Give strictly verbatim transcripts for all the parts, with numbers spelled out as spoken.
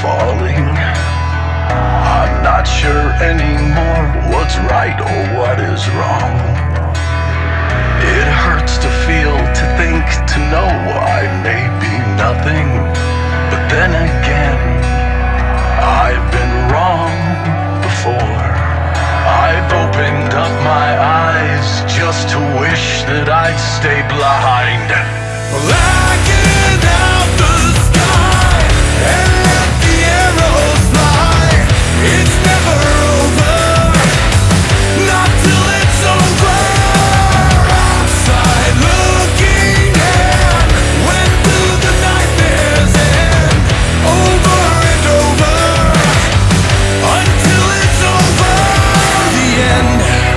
falling. I'm not sure anymore what's right or what is wrong. It hurts to feel, to think, to know I may be nothing. But then again, I've been wrong before. I've opened up my eyes just to wish that I'd stay blind. Blacking out the sky and let the arrows fly. It's never over, not till it's over. Outside looking in, when do the nightmares end? Over and over, until it's over. The end.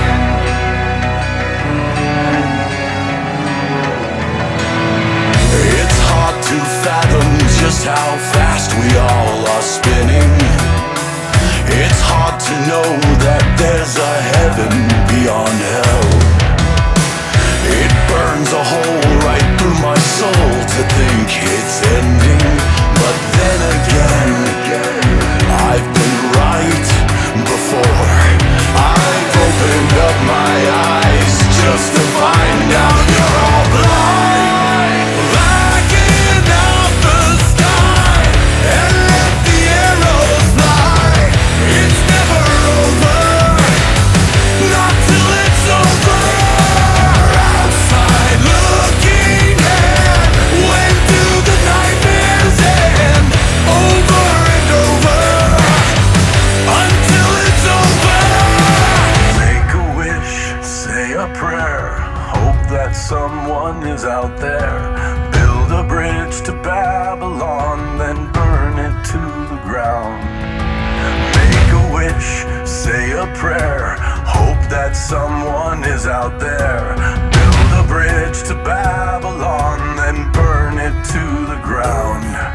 It's hard to fathom just how fast we all are spinning. It's hard to know that there's a heaven beyond hell. It burns a hole right through my soul to think it's ending. But then again, I've been right before. I've opened up my eyes just to find out you're all blind. Blacking out the sky and let the arrows fly. It's never over, not till it's over. Outside looking in, when do the nightmares end? Over and over, until it's over. Make a wish, say a prayer, hope that someone is out there. Build a bridge to Babylon, then burn it to the ground. Make a wish, say a prayer, hope that someone is out there. Build a bridge to Babylon, then burn it to the ground.